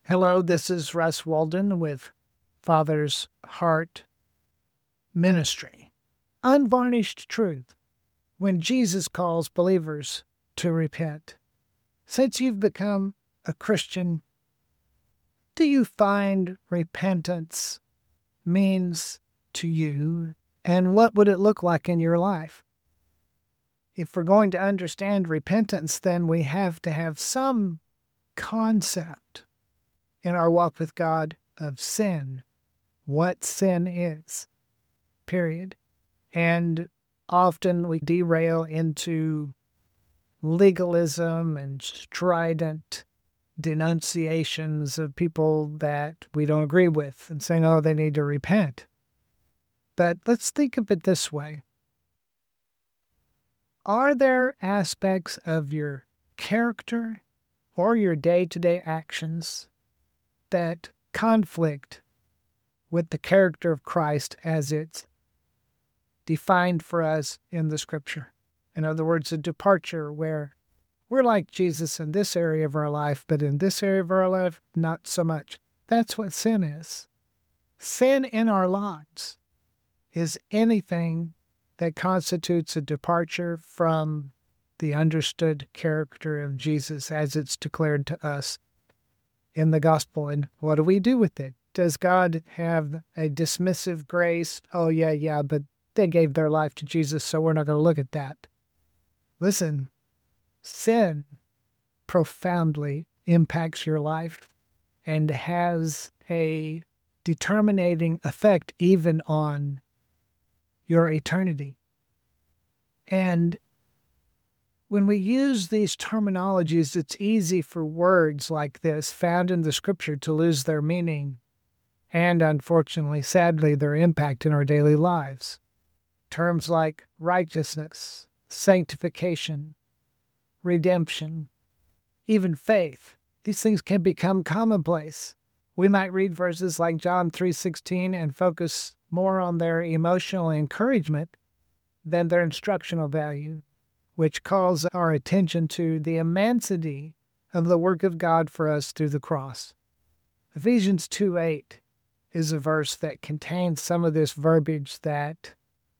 Hello, this is Russ Walden with Father's Heart Ministry. Unvarnished truth. When Jesus calls believers to repent. Since you've become a Christian, do you find repentance means to you, and what would it look like in your life? If we're going to understand repentance, then we have to have some concept in our walk with God of sin, what sin is, period. And often we derail into legalism and strident denunciations of people that we don't agree with and saying, oh, they need to repent. But let's think of it this way. Are there aspects of your character or your day-to-day actions that conflict with the character of Christ as it's defined for us in the Scripture? In other words, a departure where we're like Jesus in this area of our life, but in this area of our life, not so much. That's what sin is. Sin in our lives is anything that constitutes a departure from the understood character of Jesus as it's declared to us in the gospel. And what do we do with it? Does God have a dismissive grace? Oh, yeah, but they gave their life to Jesus, so we're not going to look at that. Listen, sin profoundly impacts your life and has a determining effect even on your eternity. And when we use these terminologies, it's easy for words like this found in the Scripture to lose their meaning and, unfortunately, sadly, their impact in our daily lives. Terms like righteousness, sanctification, redemption, even faith. These things can become commonplace. We might read verses like John 3:16 and focus more on their emotional encouragement than their instructional value, which calls our attention to the immensity of the work of God for us through the cross. Ephesians 2:8 is a verse that contains some of this verbiage that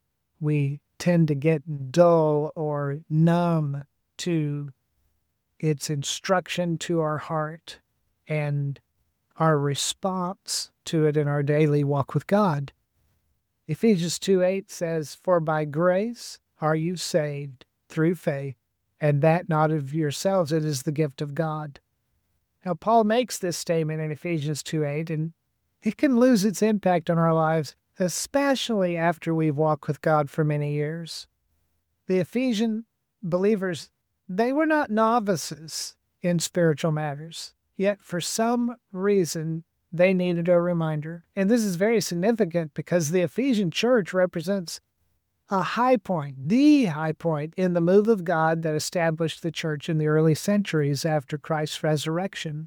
we tend to get dull or numb to its instruction to our heart and our response to it in our daily walk with God. Ephesians 2:8 says, "For by grace are you saved through faith, and that not of yourselves, it is the gift of God." Now, Paul makes this statement in Ephesians 2:8, and it can lose its impact on our lives, especially after we've walked with God for many years. The Ephesian believers, they were not novices in spiritual matters, yet for some reason they needed a reminder. And this is very significant because the Ephesian church represents a high point, the high point in the move of God that established the church in the early centuries after Christ's resurrection.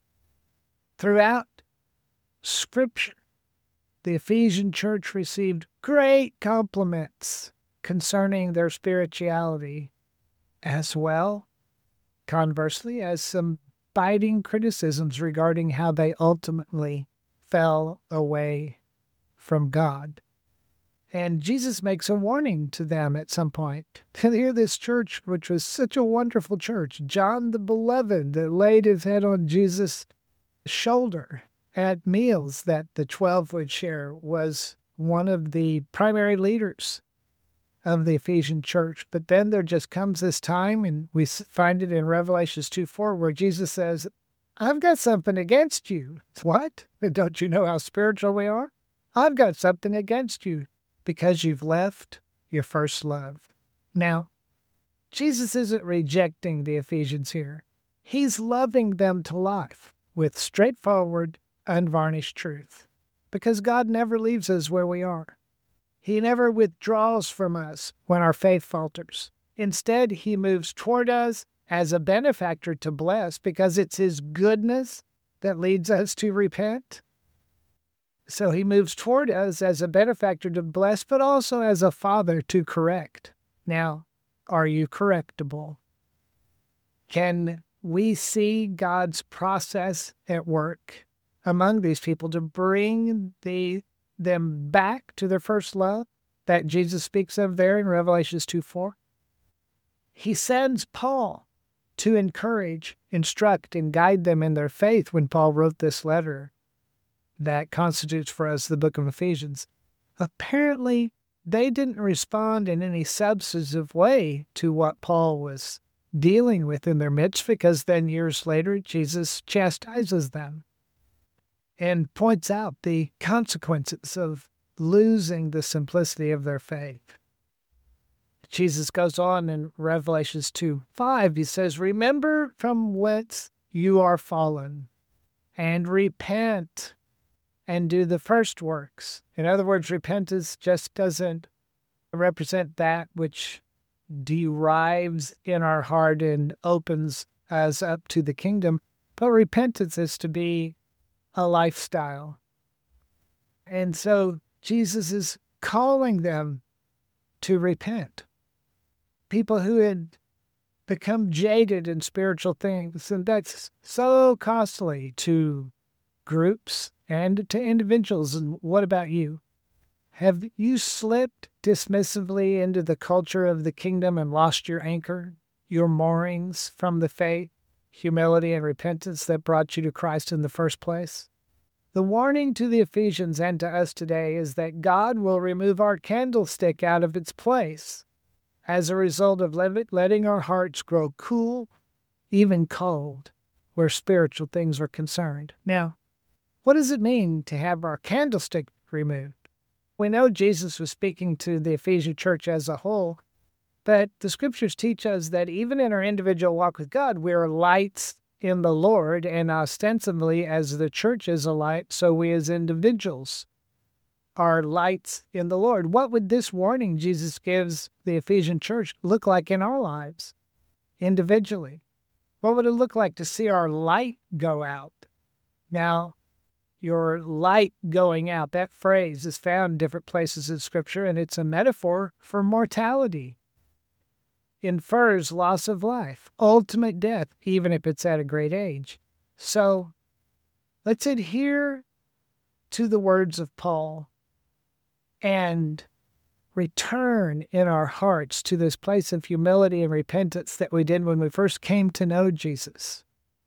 Throughout Scripture, the Ephesian church received great compliments concerning their spirituality, as well, conversely, as some biting criticisms regarding how they ultimately fell away from God. And Jesus makes a warning to them at some point. Here, this church, which was such a wonderful church, John the Beloved, that laid his head on Jesus' shoulder at meals that the 12 would share, was one of the primary leaders of the Ephesian church. But then there just comes this time, and we find it in Revelations 2:4, where Jesus says, I've got something against you. What? Don't you know how spiritual we are? I've got something against you because you've left your first love. Now, Jesus isn't rejecting the Ephesians here. He's loving them to life with straightforward, unvarnished truth, because God never leaves us where we are. He never withdraws from us when our faith falters. Instead, he moves toward us as a benefactor to bless, because it's his goodness that leads us to repent. So he moves toward us as a benefactor to bless, but also as a father to correct. Now, are you correctable? Can we see God's process at work among these people to bring them back to their first love that Jesus speaks of there in Revelations 2:4. He sends Paul to encourage, instruct, and guide them in their faith when Paul wrote this letter that constitutes for us the book of Ephesians. Apparently, they didn't respond in any substantive way to what Paul was dealing with in their midst, because then years later, Jesus chastises them and points out the consequences of losing the simplicity of their faith. Jesus goes on in Revelations 2:5, he says, "Remember from whence you are fallen, and repent, and do the first works." In other words, repentance just doesn't represent that which derives in our heart and opens us up to the kingdom, but repentance is to be a lifestyle. And so Jesus is calling them to repent. People who had become jaded in spiritual things, and that's so costly to groups and to individuals. And what about you? Have you slipped dismissively into the culture of the kingdom and lost your anchor, your moorings from the faith, humility, and repentance that brought you to Christ in the first place? The warning to the Ephesians and to us today is that God will remove our candlestick out of its place as a result of letting our hearts grow cool, even cold, where spiritual things are concerned. Now, what does it mean to have our candlestick removed? We know Jesus was speaking to the Ephesian church as a whole, but the scriptures teach us that even in our individual walk with God, we are lights in the Lord, and ostensibly as the church is a light, so we as individuals are lights in the Lord. What would this warning Jesus gives the Ephesian church look like in our lives individually? What would it look like to see our light go out? Now, your light going out, that phrase is found in different places in Scripture, and it's a metaphor for mortality. Infers loss of life, ultimate death, even if it's at a great age. So let's adhere to the words of Paul and return in our hearts to this place of humility and repentance that we did when we first came to know Jesus.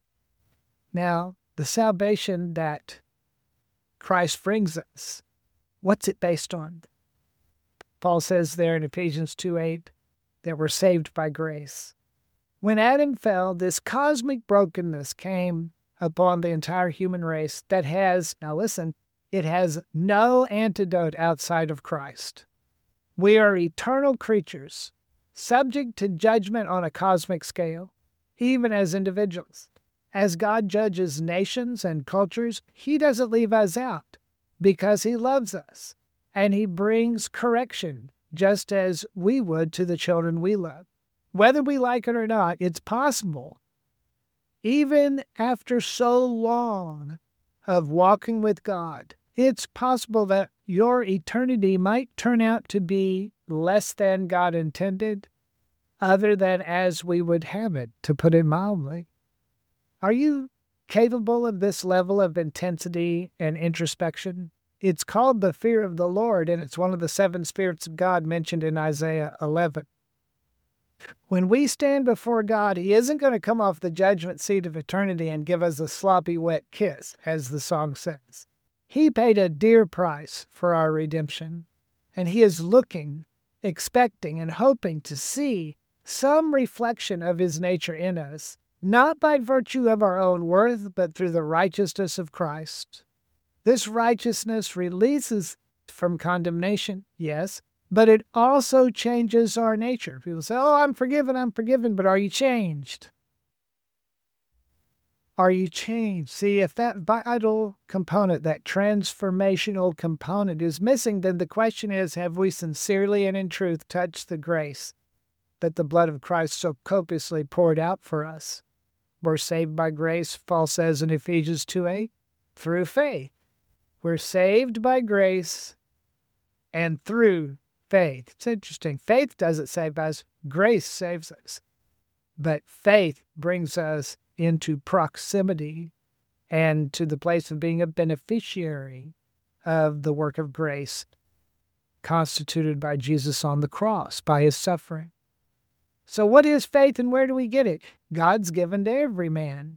Now, the salvation that Christ brings us, what's it based on? Paul says there in Ephesians 2:8 that we're saved by grace. When Adam fell, this cosmic brokenness came upon the entire human race that has, now listen, it has no antidote outside of Christ. We are eternal creatures, subject to judgment on a cosmic scale, even as individuals. As God judges nations and cultures, He doesn't leave us out because He loves us, and He brings correction just as we would to the children we love. Whether we like it or not, it's possible, even after so long of walking with God, it's possible that your eternity might turn out to be less than God intended, other than as we would have it, to put it mildly. Are you capable of this level of intensity and introspection? It's called the fear of the Lord, and it's one of the 7 spirits of God mentioned in Isaiah 11. When we stand before God, He isn't going to come off the judgment seat of eternity and give us a sloppy, wet kiss, as the song says. He paid a dear price for our redemption, and He is looking, expecting, and hoping to see some reflection of His nature in us, not by virtue of our own worth, but through the righteousness of Christ. This righteousness releases from condemnation, yes, but it also changes our nature. People say, "Oh, I'm forgiven," but are you changed? Are you changed? See, if that vital component, that transformational component is missing, then the question is, have we sincerely and in truth touched the grace that the blood of Christ so copiously poured out for us? We're saved by grace, Paul says in Ephesians 2:8, through faith. We're saved by grace and through faith. It's interesting. Faith doesn't save us. Grace saves us. But faith brings us into proximity and to the place of being a beneficiary of the work of grace constituted by Jesus on the cross, by his suffering. So what is faith and where do we get it? God's given to every man,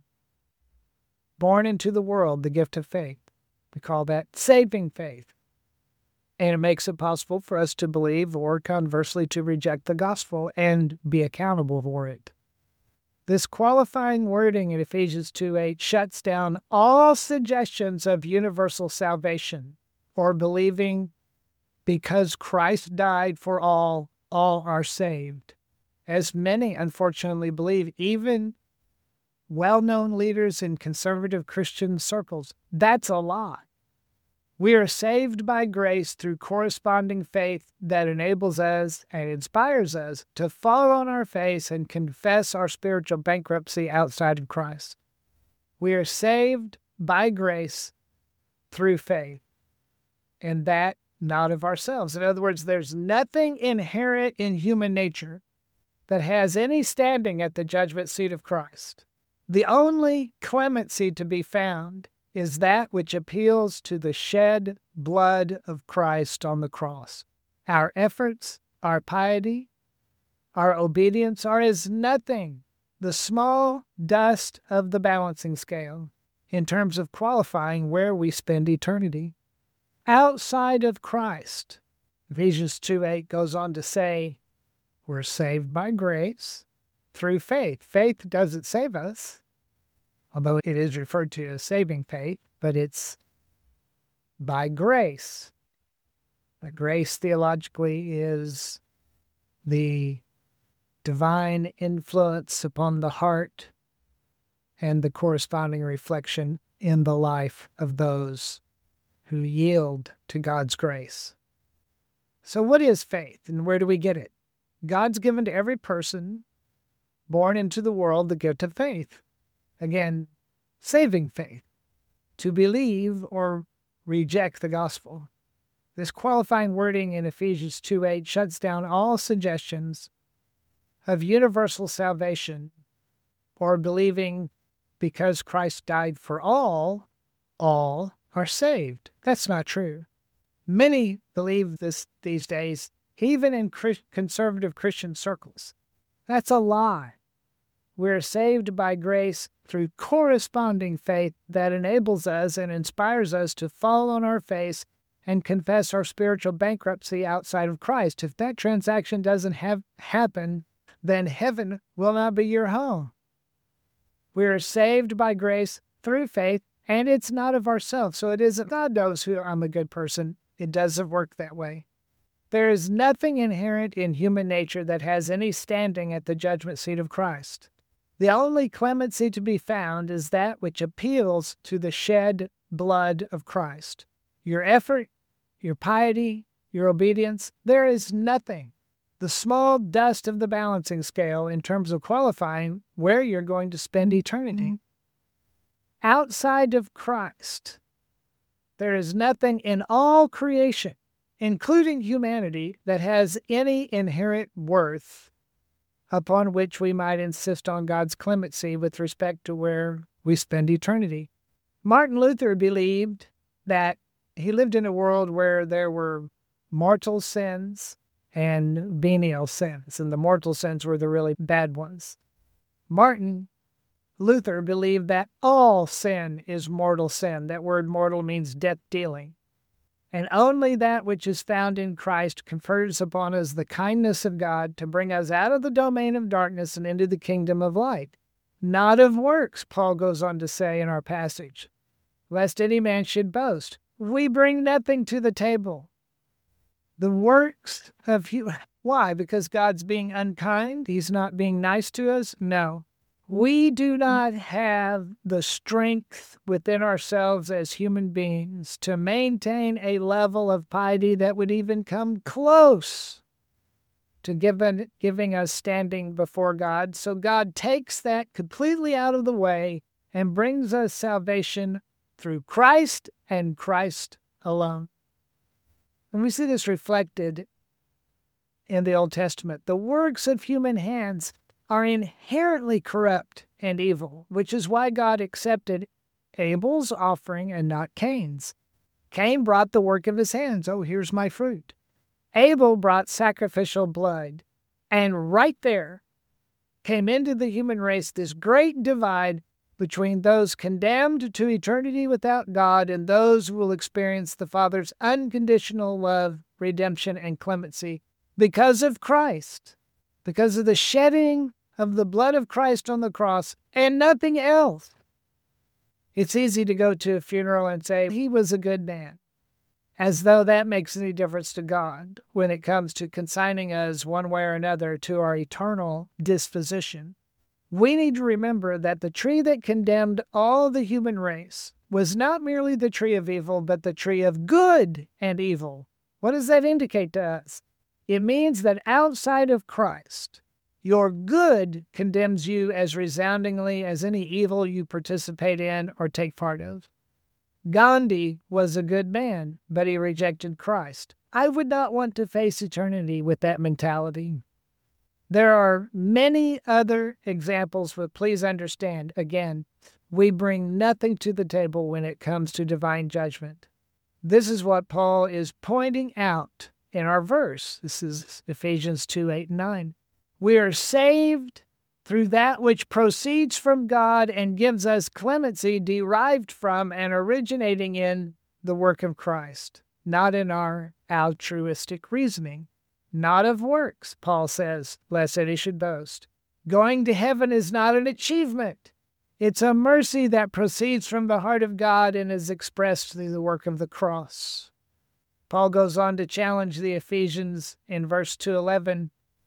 born into the world, the gift of faith. We call that saving faith. And it makes it possible for us to believe or conversely to reject the gospel and be accountable for it. This qualifying wording in Ephesians 2:8 shuts down all suggestions of universal salvation or believing because Christ died for all are saved. As many, unfortunately, believe, even well-known leaders in conservative Christian circles, that's a lie. We are saved by grace through corresponding faith that enables us and inspires us to fall on our face and confess our spiritual bankruptcy outside of Christ. We are saved by grace through faith, and that not of ourselves. In other words, there's nothing inherent in human nature that has any standing at the judgment seat of Christ. The only clemency to be found is that which appeals to the shed blood of Christ on the cross. Our efforts, our piety, our obedience are as nothing, the small dust of the balancing scale, in terms of qualifying where we spend eternity. Outside of Christ, Ephesians 2:8 goes on to say, we're saved by grace through faith. Faith doesn't save us, although it is referred to as saving faith, but it's by grace. The grace theologically is the divine influence upon the heart and the corresponding reflection in the life of those who yield to God's grace. So what is faith and where do we get it? God's given to every person born into the world the gift of faith. Again, saving faith, to believe or reject the gospel. This qualifying wording in Ephesians 2:8 shuts down all suggestions of universal salvation or believing because Christ died for all are saved. That's not true. Many believe this these days, even in conservative Christian circles. That's a lie. We're saved by grace through corresponding faith that enables us and inspires us to fall on our face and confess our spiritual bankruptcy outside of Christ. If that transaction doesn't happen, then heaven will not be your home. We are saved by grace through faith, and it's not of ourselves. So it isn't God knows who I'm a good person. It doesn't work that way. There is nothing inherent in human nature that has any standing at the judgment seat of Christ. The only clemency to be found is that which appeals to the shed blood of Christ. Your effort, your piety, your obedience, there is nothing, the small dust of the balancing scale in terms of qualifying where you're going to spend eternity. Outside of Christ, there is nothing in all creation, including humanity, that has any inherent worth upon which we might insist on God's clemency with respect to where we spend eternity. Martin Luther believed that he lived in a world where there were mortal sins and venial sins, and the mortal sins were the really bad ones. Martin Luther believed that all sin is mortal sin. That word mortal means death-dealing. And only that which is found in Christ confers upon us the kindness of God to bring us out of the domain of darkness and into the kingdom of light. Not of works, Paul goes on to say in our passage, lest any man should boast. We bring nothing to the table. The works of you. Why? Because God's being unkind? He's not being nice to us? No. We do not have the strength within ourselves as human beings to maintain a level of piety that would even come close to giving us standing before God. So God takes that completely out of the way and brings us salvation through Christ and Christ alone. And we see this reflected in the Old Testament. The works of human hands are inherently corrupt and evil, which is why God accepted Abel's offering and not Cain's. Cain brought the work of his hands. Oh, here's my fruit. Abel brought sacrificial blood. And right there came into the human race this great divide between those condemned to eternity without God and those who will experience the Father's unconditional love, redemption, and clemency because of Christ, because of the shedding of the blood of Christ on the cross and nothing else. It's easy to go to a funeral and say, he was a good man, as though that makes any difference to God when it comes to consigning us one way or another to our eternal disposition. We need to remember that the tree that condemned all the human race was not merely the tree of evil, but the tree of good and evil. What does that indicate to us? It means that outside of Christ, your good condemns you as resoundingly as any evil you participate in or take part of. Gandhi was a good man, but he rejected Christ. I would not want to face eternity with that mentality. There are many other examples, but please understand, again, we bring nothing to the table when it comes to divine judgment. This is what Paul is pointing out in our verse. This is Ephesians 2:8-9. We are saved through that which proceeds from God and gives us clemency derived from and originating in the work of Christ, not in our altruistic reasoning. Not of works, Paul says, lest any should boast. Going to heaven is not an achievement. It's a mercy that proceeds from the heart of God and is expressed through the work of the cross. Paul goes on to challenge the Ephesians in verse 2:11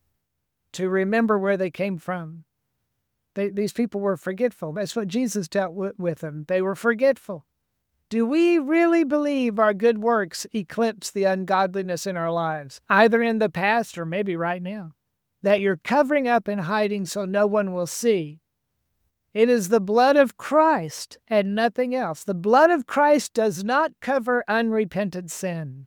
to remember where they came from. These people were forgetful. That's what Jesus dealt with them. They were forgetful. Do we really believe our good works eclipse the ungodliness in our lives, either in the past or maybe right now? That you're covering up and hiding so no one will see. It is the blood of Christ and nothing else. The blood of Christ does not cover unrepentant sin.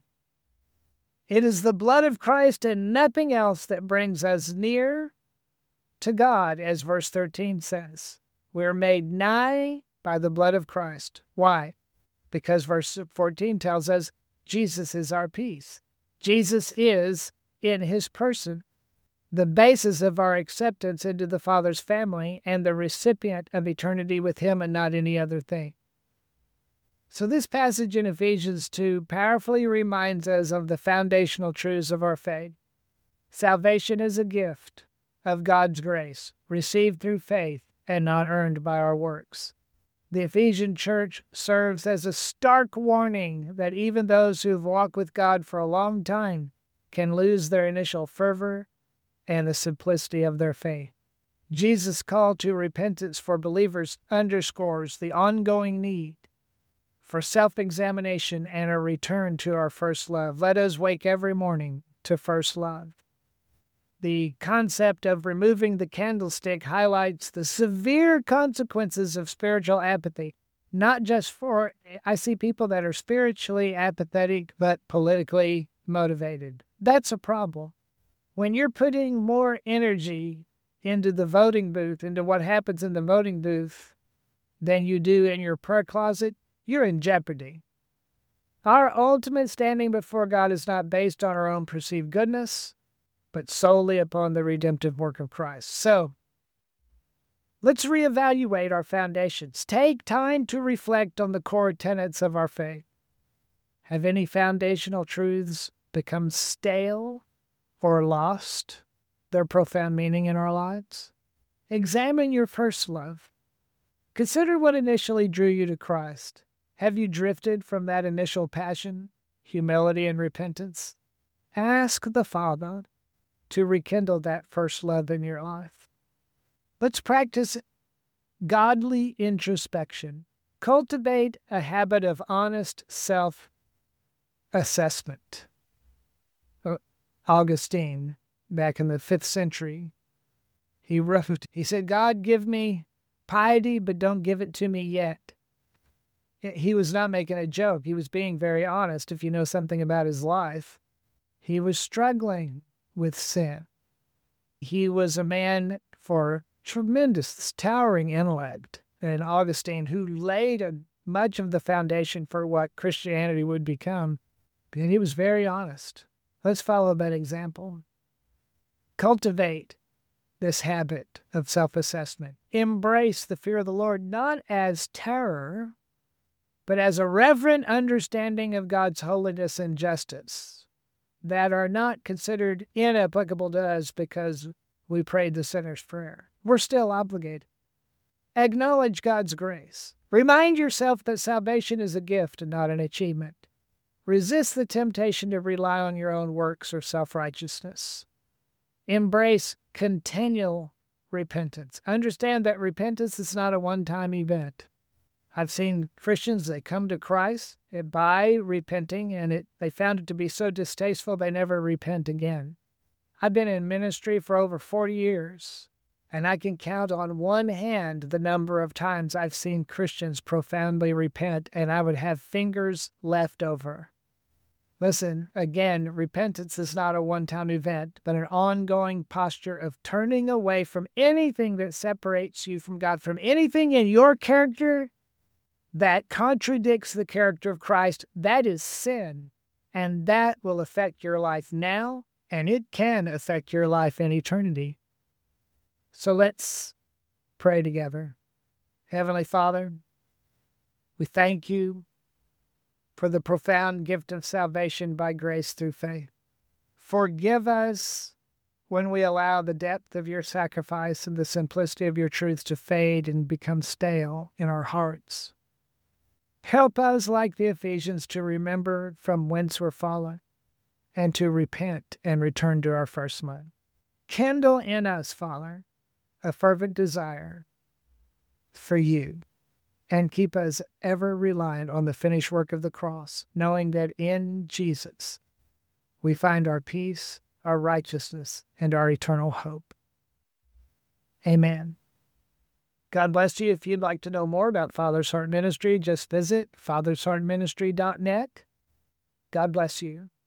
It is the blood of Christ and nothing else that brings us near to God, as verse 13 says. We're made nigh by the blood of Christ. Why? Because verse 14 tells us Jesus is our peace. Jesus is, in his person, the basis of our acceptance into the Father's family and the recipient of eternity with him and not any other thing. So this passage in Ephesians 2 powerfully reminds us of the foundational truths of our faith. Salvation is a gift of God's grace, received through faith and not earned by our works. The Ephesian church serves as a stark warning that even those who've walked with God for a long time can lose their initial fervor and the simplicity of their faith. Jesus' call to repentance for believers underscores the ongoing need for self-examination and a return to our first love. Let us wake every morning to first love. The concept of removing the candlestick highlights the severe consequences of spiritual apathy, not just for, I see people that are spiritually apathetic but politically motivated. That's a problem. When you're putting more energy into the voting booth, into what happens in the voting booth, than you do in your prayer closet, you're in jeopardy. Our ultimate standing before God is not based on our own perceived goodness, but solely upon the redemptive work of Christ. So, let's reevaluate our foundations. Take time to reflect on the core tenets of our faith. Have any foundational truths become stale or lost their profound meaning in our lives? Examine your first love. Consider what initially drew you to Christ. Have you drifted from that initial passion, humility, and repentance? Ask the Father to rekindle that first love in your life. Let's practice godly introspection. Cultivate a habit of honest self-assessment. Augustine, back in the 5th century, he said, God, give me piety, but don't give it to me yet. He was not making a joke. He was being very honest. If you know something about his life, he was struggling with sin. He was a man for tremendous, towering intellect, and Augustine, who laid much of the foundation for what Christianity would become. And he was very honest. Let's follow that example. Cultivate this habit of self-assessment. Embrace the fear of the Lord, not as terror, but as a reverent understanding of God's holiness and justice that are not considered inapplicable to us because we prayed the sinner's prayer. We're still obligated. Acknowledge God's grace. Remind yourself that salvation is a gift and not an achievement. Resist the temptation to rely on your own works or self-righteousness. Embrace continual repentance. Understand that repentance is not a one-time event. I've seen Christians, they come to Christ by repenting, and they found it to be so distasteful they never repent again. I've been in ministry for over 40 years, and I can count on one hand the number of times I've seen Christians profoundly repent, and I would have fingers left over. Listen, again, repentance is not a one-time event, but an ongoing posture of turning away from anything that separates you from God, from anything in your character that contradicts the character of Christ. That is sin, and that will affect your life now, and it can affect your life in eternity. So let's pray together. Heavenly Father, we thank you for the profound gift of salvation by grace through faith. Forgive us when we allow the depth of your sacrifice and the simplicity of your truth to fade and become stale in our hearts. Help us, like the Ephesians, to remember from whence we're fallen and to repent and return to our first love. Kindle in us, Father, a fervent desire for you, and keep us ever reliant on the finished work of the cross, knowing that in Jesus we find our peace, our righteousness, and our eternal hope. Amen. God bless you. If you'd like to know more about Father's Heart Ministry, just visit fathersheartministry.net. God bless you.